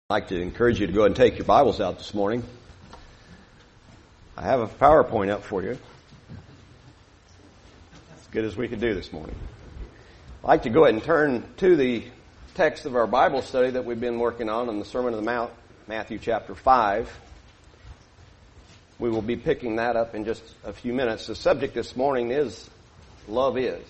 I'd like to encourage you to go ahead and take your Bibles out this morning. I have a PowerPoint up for you. As good as we could do this morning. I'd like to go ahead and turn to the text of our Bible study that we've been working on the Sermon on the Mount, Matthew chapter 5. We will be picking that up in just a few minutes. The subject this morning is Love Is.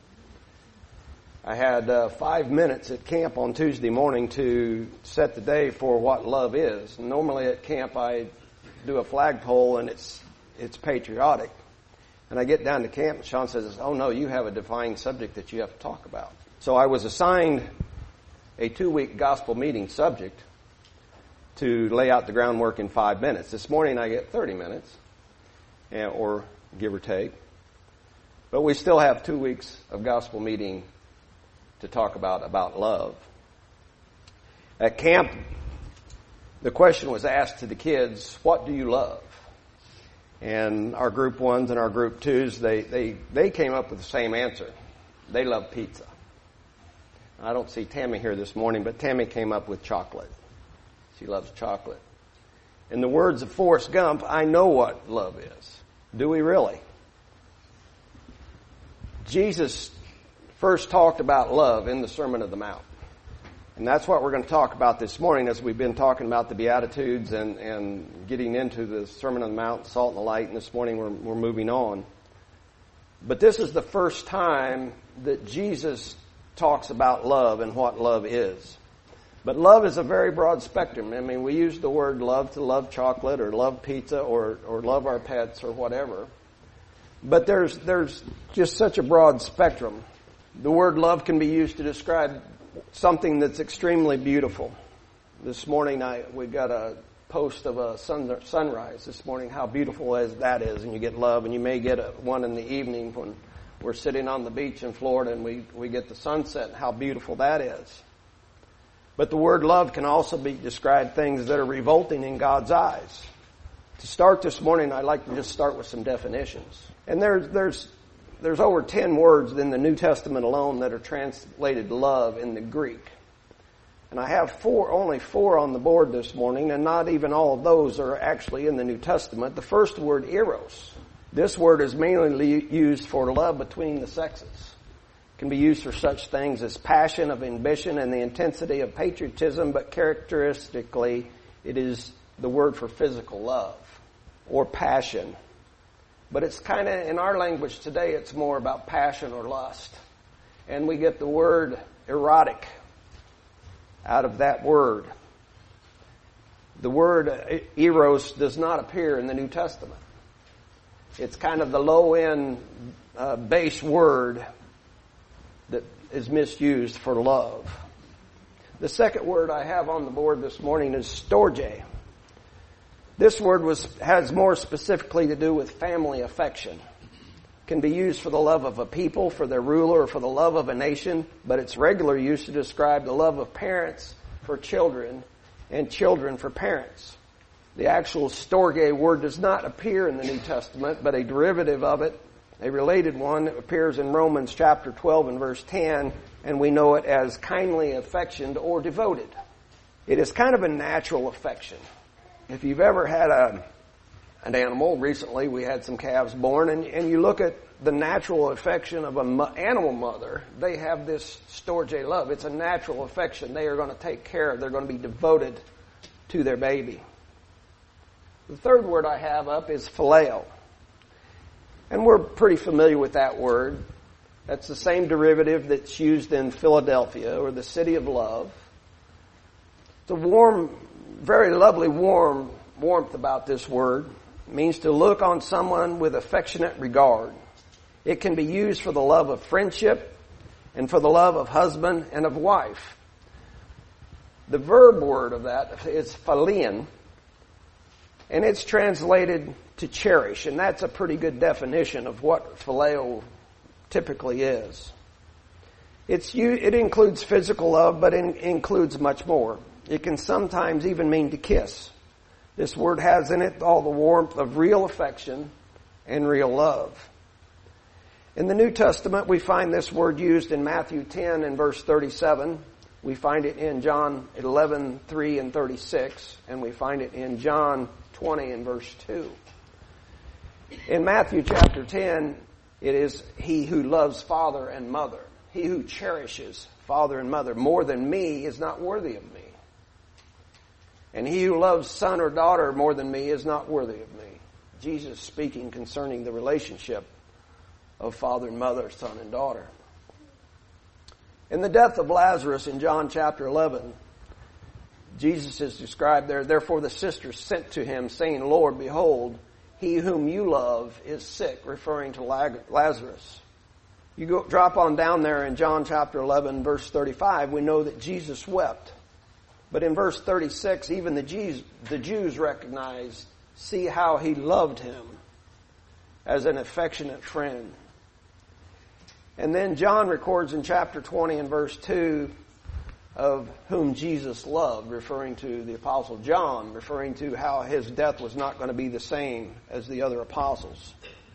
I had 5 minutes at camp on Tuesday morning to set the day for what love is. Normally at camp I do a flagpole and it's patriotic. And I get down to camp and Sean says, "Oh no, you have a defined subject that you have to talk about." So I was assigned a 2-week gospel meeting subject to lay out the groundwork in 5 minutes. This morning I get 30 minutes, or give or take. But we still have 2 weeks of gospel meeting to talk about love. At camp, the question was asked to the kids, "What do you love?" And our group 1s and our group 2s, they came up with the same answer. They love pizza. I don't see Tammy here this morning, but Tammy came up with chocolate. She loves chocolate. In the words of Forrest Gump, I know what love is. Do we really? Jesus first talked about love in the Sermon on the Mount. And that's what we're going to talk about this morning as we've been talking about the Beatitudes and getting into the Sermon on the Mount, Salt and the Light, and this morning we're moving on. But this is the first time that Jesus talks about love and what love is. But love is a very broad spectrum. I mean, we use the word love to love chocolate or love pizza or love our pets or whatever. But there's just such a broad spectrum. The word love can be used to describe something that's extremely beautiful. This morning we got a post of a sunrise this morning, how beautiful that is, and you get love, and you may get one in the evening when we're sitting on the beach in Florida and we get the sunset, and how beautiful that is. But the word love can also be described things that are revolting in God's eyes. To start this morning, I'd like to just start with some definitions. And there's over 10 words in the New Testament alone that are translated love in the Greek. And I have only four on the board this morning, and not even all of those are actually in the New Testament. The first word, eros. This word is mainly used for love between the sexes. It can be used for such things as passion of ambition and the intensity of patriotism, but characteristically it is the word for physical love or passion. But it's kind of, in our language today, it's more about passion or lust. And we get the word erotic out of that word. The word eros does not appear in the New Testament. It's kind of the low-end base word that is misused for love. The second word I have on the board this morning is storge. This word has more specifically to do with family affection. It can be used for the love of a people, for their ruler, or for the love of a nation, but it's regular use to describe the love of parents for children and children for parents. The actual storge word does not appear in the New Testament, but a derivative of it, a related one, appears in Romans chapter 12 and verse 10, and we know it as kindly affectioned or devoted. It is kind of a natural affection. If you've ever had an animal, recently we had some calves born, and you look at the natural affection of an animal mother, they have this storge love. It's a natural affection. They are going to take care of, they're going to be devoted to their baby. The third word I have up is phileo. And we're pretty familiar with that word. That's the same derivative that's used in Philadelphia, or the city of love. It's a warm, very lovely warmth about this word. It means to look on someone with affectionate regard. It can be used for the love of friendship and for the love of husband and of wife. The verb word of that is philin, and it's translated to cherish, and that's a pretty good definition of what phileo typically is. It includes physical love, but it includes much more. It can sometimes even mean to kiss. This word has in it all the warmth of real affection and real love. In the New Testament, we find this word used in Matthew 10 and verse 37, We find it in John 11:3 and 36, and we find it in John 20 and verse 2. In Matthew chapter 10, it is he who loves father and mother. He who cherishes father and mother more than me is not worthy of me. And he who loves son or daughter more than me is not worthy of me. Jesus speaking concerning the relationship of father and mother, son and daughter. In the death of Lazarus in John chapter 11, Jesus is described there. Therefore the sisters sent to him, saying, Lord, behold, he whom you love is sick, referring to Lazarus. You drop on down there in John chapter 11, verse 35, we know that Jesus wept. But in verse 36, even the Jews recognized, see how he loved him as an affectionate friend. And then John records in chapter 20 and verse 2 of whom Jesus loved, referring to the Apostle John, referring to how his death was not going to be the same as the other apostles.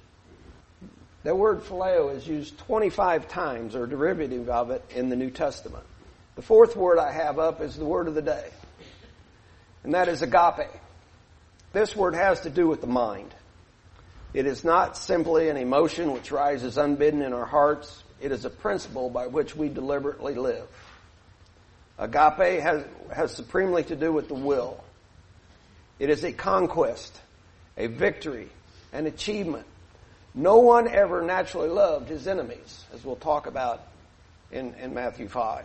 The word phileo is used 25 times, or derivative of it, in the New Testament. The fourth word I have up is the word of the day, and that is agape. This word has to do with the mind. It is not simply an emotion which rises unbidden in our hearts. It is a principle by which we deliberately live. Agape has supremely to do with the will. It is a conquest, a victory, an achievement. No one ever naturally loved his enemies, as we'll talk about in Matthew 5.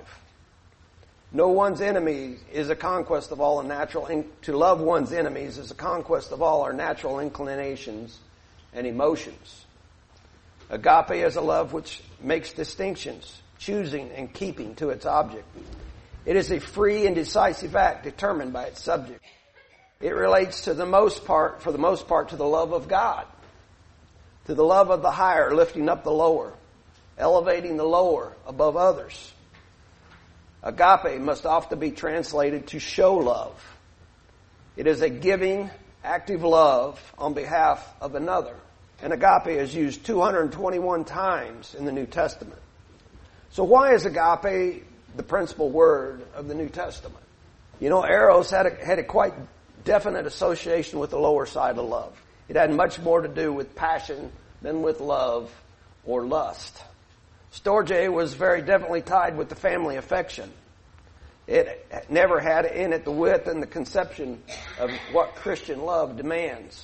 No one's enemy is a conquest of all natural. To love one's enemies is a conquest of all our natural inclinations and emotions. Agape is a love which makes distinctions, choosing and keeping to its object. It is a free and decisive act determined by its subject. It relates for the most part, to the love of God, to the love of the higher, lifting up the lower, elevating the lower above others. Agape must often be translated to show love. It is a giving, active love on behalf of another. And agape is used 221 times in the New Testament. So why is agape the principal word of the New Testament? You know, eros had a quite definite association with the lower side of love. It had much more to do with passion than with love or lust. Storge was very definitely tied with the family affection. It never had in it the width and the conception of what Christian love demands.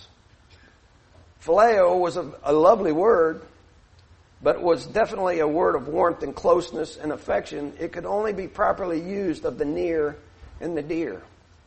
Phileo was a lovely word, but was definitely a word of warmth and closeness and affection. It could only be properly used of the near and the dear.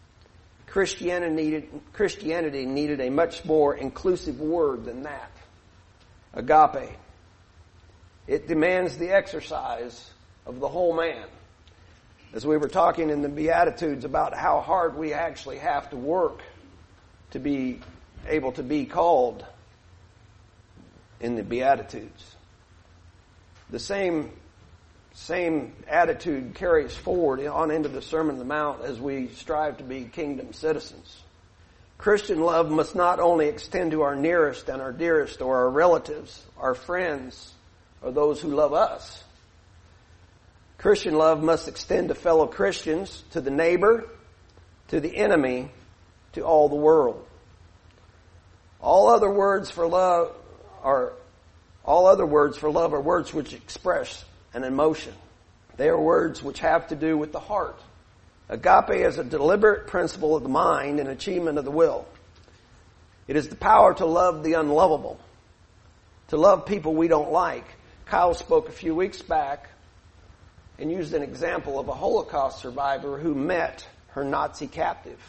Christianity needed a much more inclusive word than that. Agape. It demands the exercise of the whole man. As we were talking in the Beatitudes about how hard we actually have to work to be able to be called in the Beatitudes. The same attitude carries forward on into the Sermon on the Mount as we strive to be kingdom citizens. Christian love must not only extend to our nearest and our dearest, or our relatives, our friends, or those who love us. Christian love must extend to fellow Christians, to the neighbor, to the enemy, to all the world. All other words for love are words which express an emotion. They are words which have to do with the heart. Agape is a deliberate principle of the mind and achievement of the will. It is the power to love the unlovable, to love people we don't like. Kyle spoke a few weeks back and used an example of a Holocaust survivor who met her Nazi captive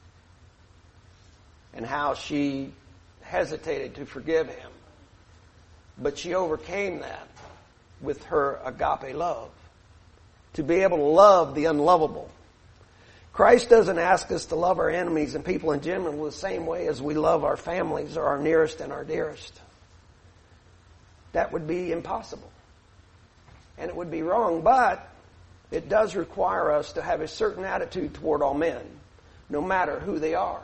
and how she hesitated to forgive him. But she overcame that with her agape love. To be able to love the unlovable. Christ doesn't ask us to love our enemies and people in general the same way as we love our families or our nearest and our dearest. That would be impossible. And it would be wrong, but it does require us to have a certain attitude toward all men, no matter who they are.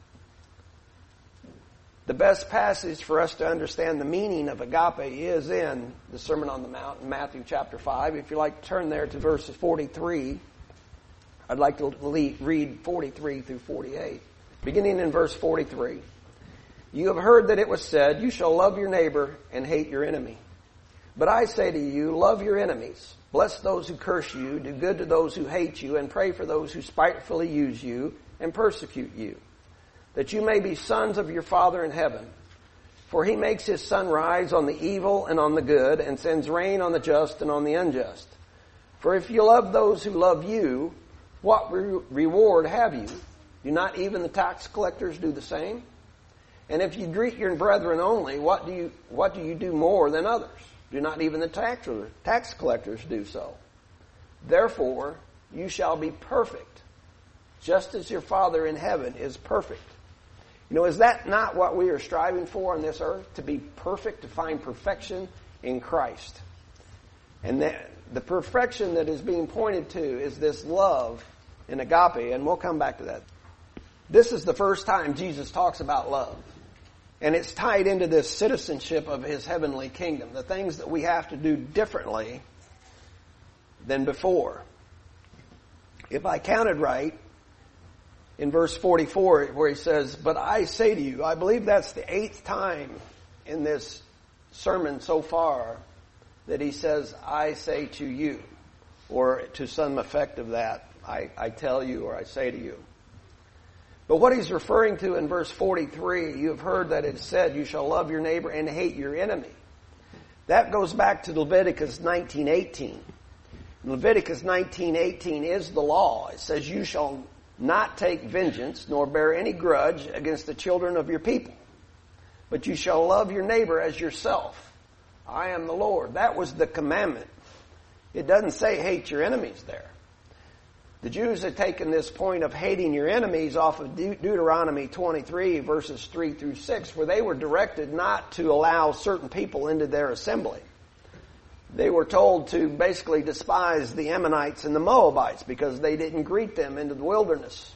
The best passage for us to understand the meaning of agape is in the Sermon on the Mount in Matthew chapter 5. If you like to turn there to verses 43 I'd like to read 43 through 48. Beginning in verse 43. You have heard that it was said, you shall love your neighbor and hate your enemy. But I say to you, love your enemies. Bless those who curse you, do good to those who hate you, and pray for those who spitefully use you and persecute you, that you may be sons of your Father in heaven. For he makes his sun rise on the evil and on the good, and sends rain on the just and on the unjust. For if you love those who love you, what reward have you? Do not even the tax collectors do the same? And if you greet your brethren only, what do you do more than others? Do not even the tax collectors do so? Therefore, you shall be perfect, just as your Father in heaven is perfect. You know, is that not what we are striving for on this earth? To be perfect, to find perfection in Christ. And the perfection that is being pointed to is this love in agape, and we'll come back to that. This is the first time Jesus talks about love. And it's tied into this citizenship of his heavenly kingdom, the things that we have to do differently than before. If I counted right, in verse 44 where he says, but I say to you, I believe that's the 8th time in this sermon so far that he says, I say to you, or to some effect of that, I tell you or I say to you. But what he's referring to in verse 43, you have heard that it said, you shall love your neighbor and hate your enemy. That goes back to Leviticus 19:18. Leviticus 19:18 is the law. It says, you shall not take vengeance, nor bear any grudge against the children of your people, but you shall love your neighbor as yourself. I am the Lord. That was the commandment. It doesn't say hate your enemies there. The Jews had taken this point of hating your enemies off of Deuteronomy 23, verses 3 through 6, where they were directed not to allow certain people into their assembly. They were told to basically despise the Ammonites and the Moabites because they didn't greet them into the wilderness.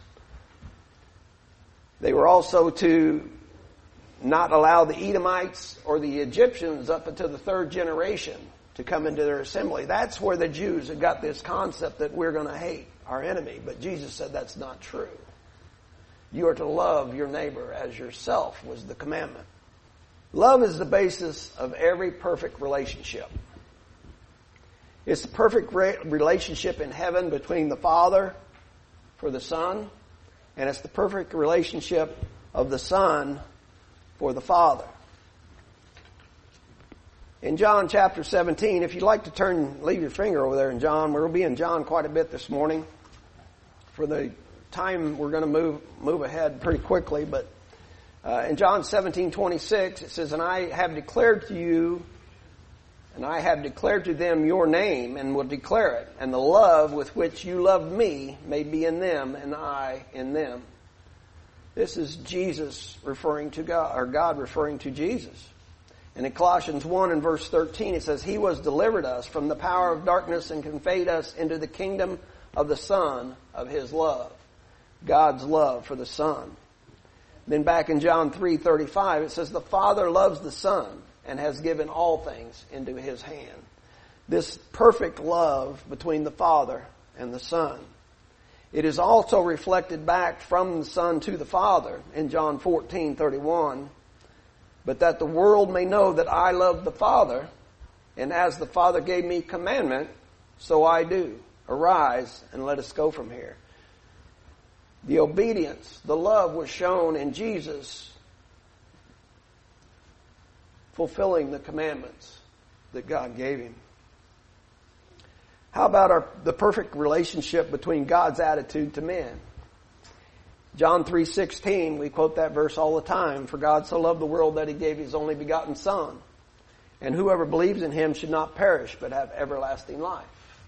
They were also to not allow the Edomites or the Egyptians up until the 3rd generation to come into their assembly. That's where the Jews had got this concept that we're going to hate our enemy. But Jesus said that's not true. You are to love your neighbor as yourself was the commandment. Love is the basis of every perfect relationship. It's the perfect relationship in heaven between the Father for the Son, and it's the perfect relationship of the Son for the Father. In John chapter 17, if you'd like to leave your finger over there in John, we'll be in John quite a bit this morning. For the time, we're going to move ahead pretty quickly, but in John 17:26, it says, and I have declared to you, and I have declared to them your name, and will declare it, and the love with which you loved me may be in them, and I in them. This is Jesus referring to God, or God referring to Jesus. And in Colossians 1 and verse 13, it says, he was delivered us from the power of darkness and conveyed us into the kingdom of the Son of his love. God's love for the Son. Then back in John 3:35, it says, the Father loves the Son and has given all things into his hand. This perfect love between the Father and the Son. It is also reflected back from the Son to the Father in John 14:31. But that the world may know that I love the Father, and as the Father gave me commandment, so I do. Arise and let us go from here. The obedience, the love was shown in Jesus fulfilling the commandments that God gave him. How about the perfect relationship between God's attitude to men? John 3:16, we quote that verse all the time. For God so loved the world that he gave his only begotten Son. And whoever believes in him should not perish but have everlasting life.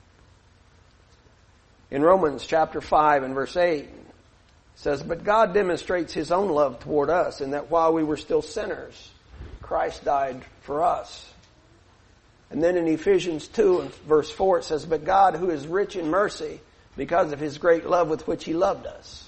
In Romans chapter 5 and verse 8, it says, but God demonstrates his own love toward us in that while we were still sinners, Christ died for us. And then in Ephesians 2 and verse 4, it says, but God who is rich in mercy because of his great love with which he loved us.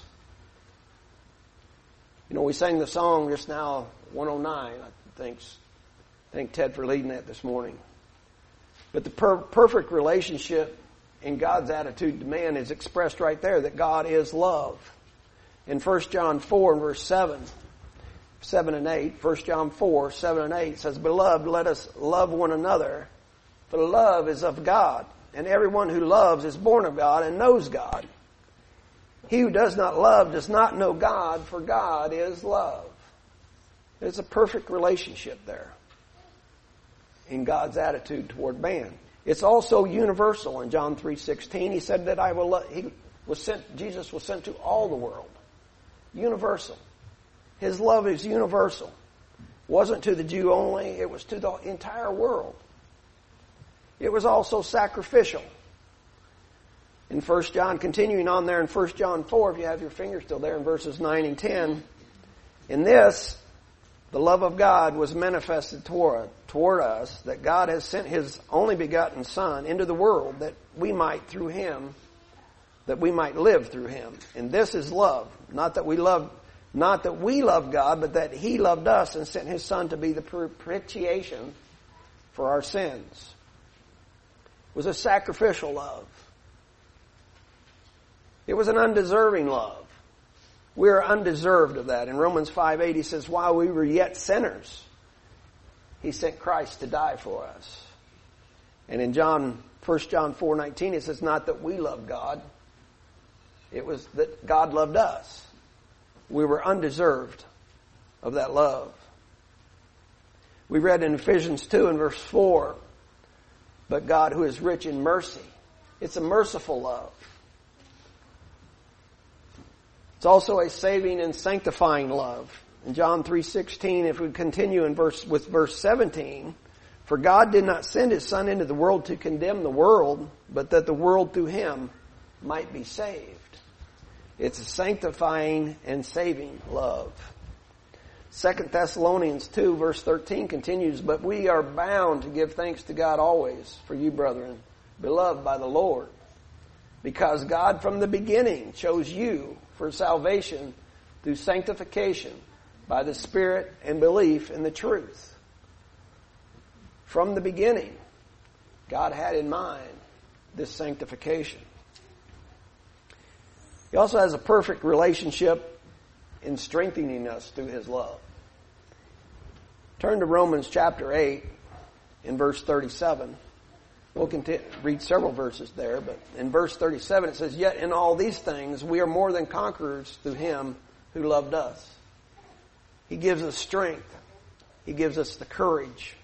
You know, we sang the song just now, 109, I thank Ted for leading that this morning. But the perfect relationship in God's attitude to man is expressed right there, that God is love. In 1 John 4 and verse 7 and 8, 1 John 4, 7 and 8 says, Beloved, let us love one another, for love is of God, and everyone who loves is born of God and knows God. He who does not love does not know God, for God is love. There's a perfect relationship there in God's attitude toward man. It's also universal. In John 3:16, he said that Jesus was sent to all the world. Universal. His love is universal. It wasn't to the Jew only, it was to the entire world. It was also sacrificial. In 1 John, continuing on there in 1 John 4, if you have your finger still there in verses 9 and 10, in this, the love of God was manifested toward us, that God has sent His only begotten Son into the world that we might live through Him. And this is love. Not that we love God, but that He loved us and sent His Son to be the propitiation for our sins. It was a sacrificial love. It was an undeserving love. We are undeserved of that. In Romans 5:8 he says, while we were yet sinners, He sent Christ to die for us. And in 1 John 4:19 it says, not that we love God, it was that God loved us. We were undeserved of that love. We read in Ephesians 2 and verse 4, but God who is rich in mercy. It's a merciful love. It's also a saving and sanctifying love. In John 3:16, if we continue with verse 17, for God did not send His Son into the world to condemn the world, but that the world through Him might be saved. It's a sanctifying and saving love. 2 Thessalonians 2 verse 13 continues, but we are bound to give thanks to God always for you, brethren, beloved by the Lord, because God from the beginning chose you for salvation through sanctification by the Spirit and belief in the truth. From the beginning, God had in mind this sanctification. He also has a perfect relationship in strengthening us through His love. Turn to Romans chapter 8 in verse 37. We'll read several verses there, but in verse 37 it says, yet in all these things we are more than conquerors through Him who loved us. He gives us strength. He gives us the courage.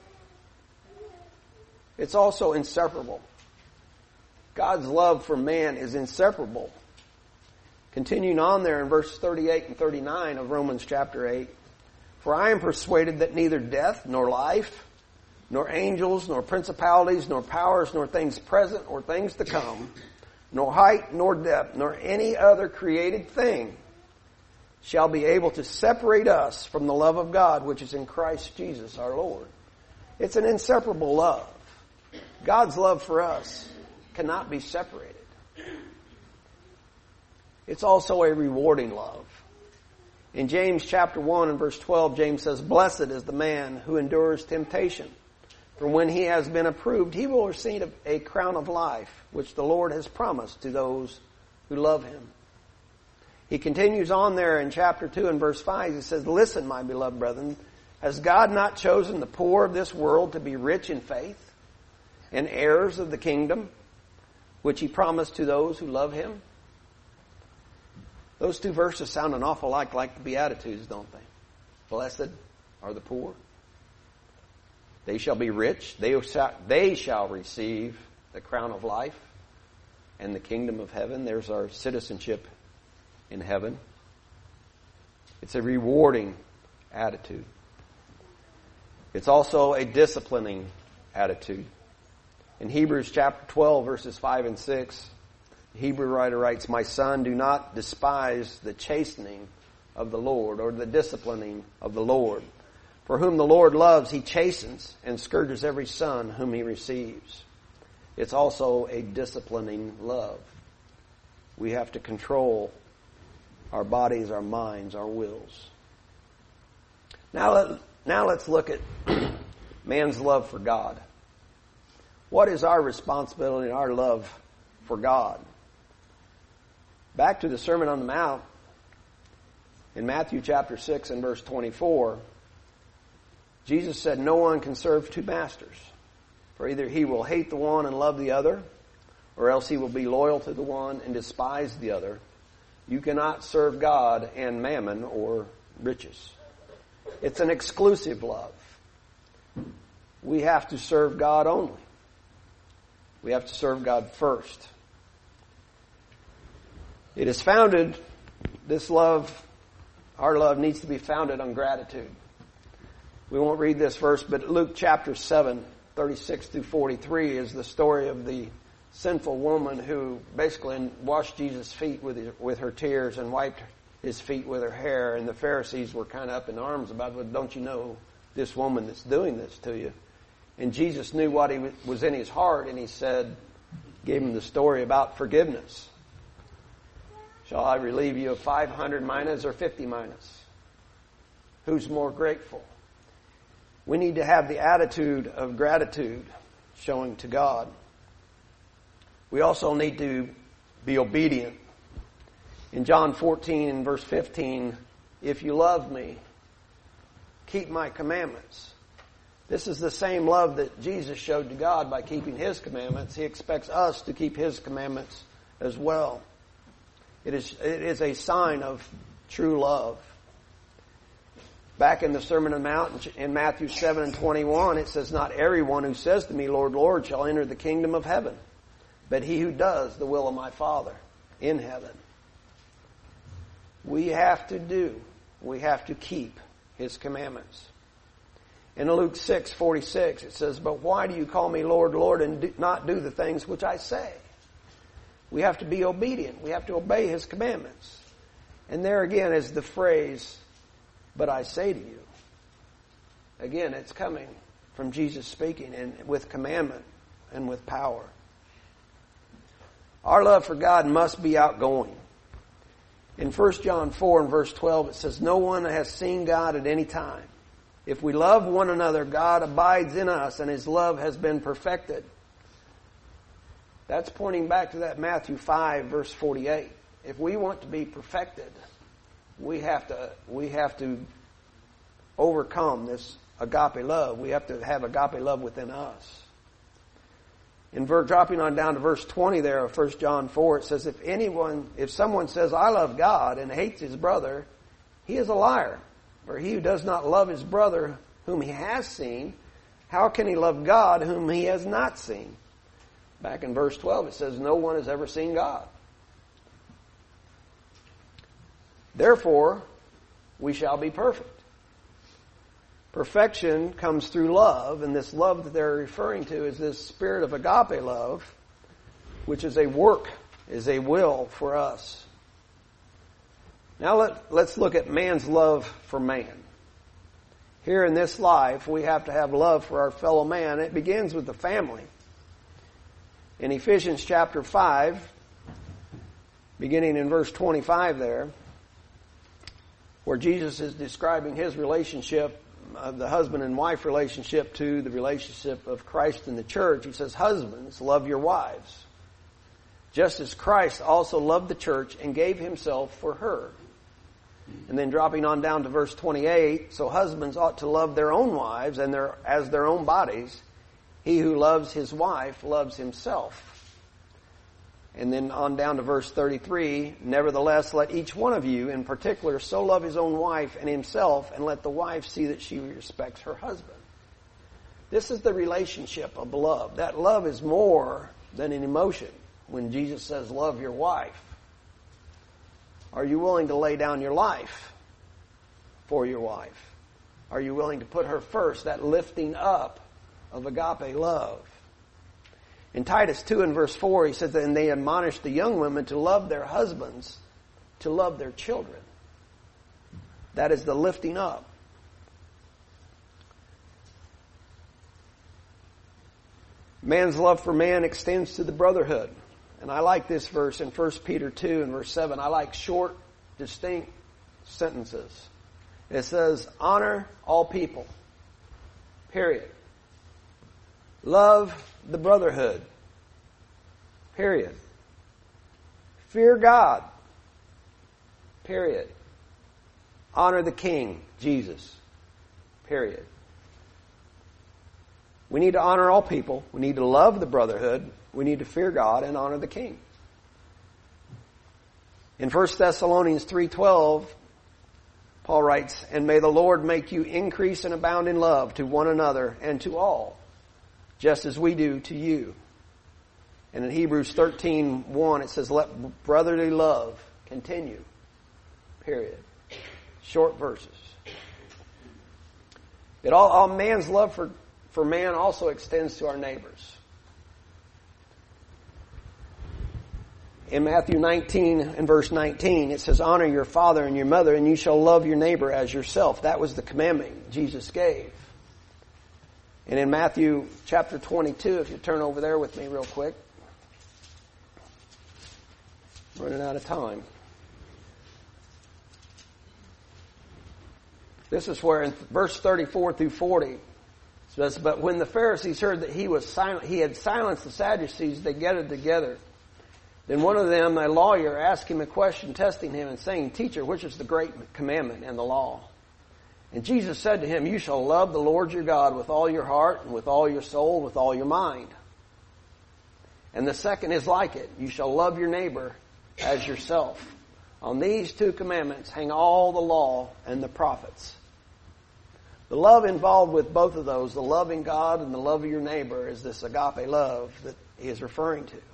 It's also inseparable. God's love for man is inseparable. Continuing on there in verse 38 and 39 of Romans chapter 8, for I am persuaded that neither death nor life, nor angels, nor principalities, nor powers, nor things present, or things to come, nor height, nor depth, nor any other created thing shall be able to separate us from the love of God which is in Christ Jesus our Lord. It's an inseparable love. God's love for us cannot be separated. It's also a rewarding love. In James chapter 1 and verse 12, James says, blessed is the man who endures temptation. For when he has been approved, he will receive a crown of life, which the Lord has promised to those who love Him. He continues on there in chapter 2 and verse 5. He says, listen, my beloved brethren, has God not chosen the poor of this world to be rich in faith and heirs of the kingdom, which He promised to those who love Him? Those two verses sound an awful lot like the Beatitudes, don't they? Blessed are the poor. They shall be rich. They shall receive the crown of life and the kingdom of heaven. There's our citizenship in heaven. It's a rewarding attitude. It's also a disciplining attitude. In Hebrews chapter 12, verses 5 and 6, the Hebrew writer writes, my son, do not despise the chastening of the Lord, or the disciplining of the Lord. For whom the Lord loves, He chastens and scourges every son whom He receives. It's also a disciplining love. We have to control our bodies, our minds, our wills. Now let's look at man's love for God. What is our responsibility and our love for God. Back to the Sermon on the Mount, in Matthew chapter 6 and verse 24, Jesus said, "No one can serve two masters, for either he will hate the one and love the other, or else he will be loyal to the one and despise the other. You cannot serve God and mammon," or riches. It's an exclusive love. We have to serve God only. We have to serve God first. It is founded, this love, our love needs to be founded on gratitude. We won't read this verse, but Luke chapter 7, 36 through 43 is the story of the sinful woman who basically washed Jesus' feet with her tears and wiped his feet with her hair. And the Pharisees were kind of up in arms about it. "Well, don't you know this woman that's doing this to you?" And Jesus knew what was in his heart, and he said, gave him the story about forgiveness. "Shall I relieve you of 500 minas or 50 minas? Who's more grateful?" We need to have the attitude of gratitude showing to God. We also need to be obedient. In John 14 and verse 15, "If you love me, keep my commandments." This is the same love that Jesus showed to God by keeping his commandments. He expects us to keep his commandments as well. It is a sign of true love. Back in the Sermon on the Mount in Matthew 7 and 21, it says, "Not everyone who says to me, 'Lord, Lord,' shall enter the kingdom of heaven, but he who does the will of my Father in heaven." We have to keep his commandments. In Luke 6:46, it says, "But why do you call me Lord, Lord, and not do the things which I say?" We have to be obedient. We have to obey his commandments. And there again is the phrase, "But I say to you." Again, it's coming from Jesus speaking and with commandment and with power. Our love for God must be outgoing. In 1 John 4 and verse 12, it says, "No one has seen God at any time. If we love one another, God abides in us, and his love has been perfected." That's pointing back to that Matthew 5 verse 48. If we want to be perfected, we have to overcome this agape love. We have to have agape love within us. Dropping on down to verse 20 there of 1 John 4, it says, if someone says, "I love God," and hates his brother, he is a liar. For he who does not love his brother whom he has seen, how can he love God whom he has not seen? Back in verse 12 it says, "No one has ever seen God." Therefore, we shall be perfect. Perfection comes through love, and this love that they're referring to is this spirit of agape love, which is a work, is a will for us. Now let's look at man's love for man. Here in this life, we have to have love for our fellow man. It begins with the family. In Ephesians chapter 5, beginning in verse 25 there, where Jesus is describing his relationship, the husband and wife relationship, to the relationship of Christ and the church, he says, "Husbands, love your wives, just as Christ also loved the church and gave himself for her." And then dropping on down to verse 28, "So husbands ought to love their own wives as their own bodies. He who loves his wife loves himself." And then on down to verse 33, "Nevertheless, let each one of you in particular so love his own wife and himself, and let the wife see that she respects her husband." This is the relationship of love. That love is more than an emotion. When Jesus says, "Love your wife," are you willing to lay down your life for your wife? Are you willing to put her first, that lifting up of agape love? In Titus 2 and verse 4, he says, "And they admonished the young women to love their husbands, to love their children." That is the lifting up. Man's love for man extends to the brotherhood. And I like this verse in 1 Peter 2 and verse 7. I like short, distinct sentences. It says, "Honor all people. Period. Love the brotherhood. Period." Fear God. Period. Honor the King, Jesus. Period. We need to honor all people. We need to love the brotherhood. We need to fear God and honor the King. In 1 Thessalonians 3:12, Paul writes, "And may the Lord make you increase and abound in love to one another and to all, just as we do to you." And in Hebrews 13:1 it says, "Let brotherly love continue." Period. Short verses. All man's love for man also extends to our neighbors. In Matthew 19 and verse 19, it says, "Honor your father and your mother, and you shall love your neighbor as yourself." That was the commandment Jesus gave. And in Matthew chapter 22, if you turn over there with me real quick. Running out of time. This is where in verse 34 through 40, it says, "But when the Pharisees heard that he had silenced the Sadducees, they gathered together. Then one of them, a lawyer, asked him a question, testing him and saying, 'Teacher, which is the great commandment in the law?' And Jesus said to him, 'You shall love the Lord your God with all your heart and with all your soul, with all your mind. And the second is like it. You shall love your neighbor as yourself. On these two commandments hang all the law and the prophets.'" The love involved with both of those, the loving God and the love of your neighbor, is this agape love that he is referring to.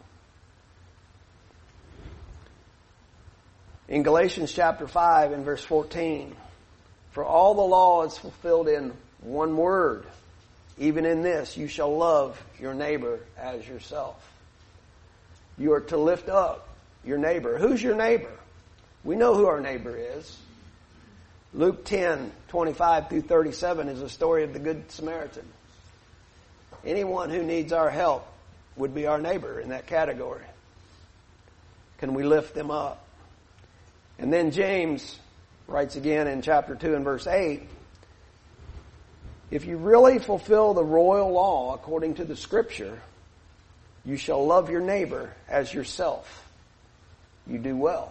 In Galatians chapter 5 and verse 14, "For all the law is fulfilled in one word, even in this, you shall love your neighbor as yourself." You are to lift up your neighbor. Who's your neighbor? We know who our neighbor is. Luke 10:25 through 37 is a story of the Good Samaritan. Anyone who needs our help would be our neighbor in that category. Can we lift them up? And then James writes again in chapter 2 and verse 8, "If you really fulfill the royal law according to the Scripture, you shall love your neighbor as yourself. You do well."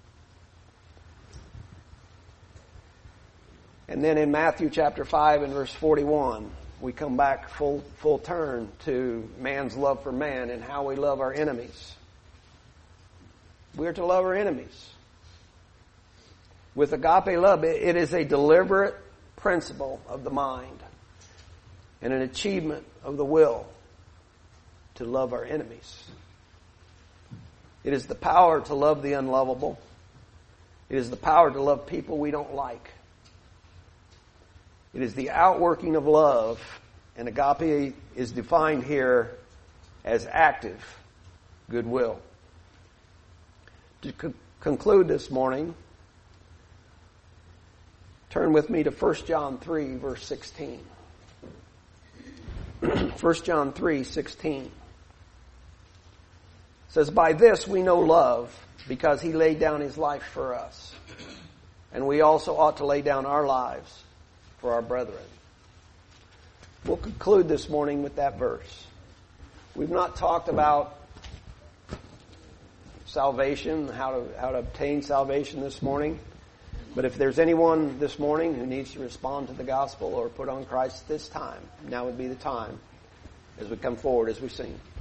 And then in Matthew chapter 5 and verse 41, we come back full turn to man's love for man and how we love our enemies. We are to love our enemies. With agape love, it is a deliberate principle of the mind and an achievement of the will to love our enemies. It is the power to love the unlovable. It is the power to love people we don't like. It is the outworking of love, and agape is defined here as active goodwill. To conclude this morning, turn with me to 1 John 3, verse 16. 1 John 3:16 says, "By this we know love, because he laid down his life for us. And we also ought to lay down our lives for our brethren." We'll conclude this morning with that verse. We've not talked about salvation, how to obtain salvation this morning. But if there's anyone this morning who needs to respond to the gospel or put on Christ this time, now would be the time as we come forward, as we sing.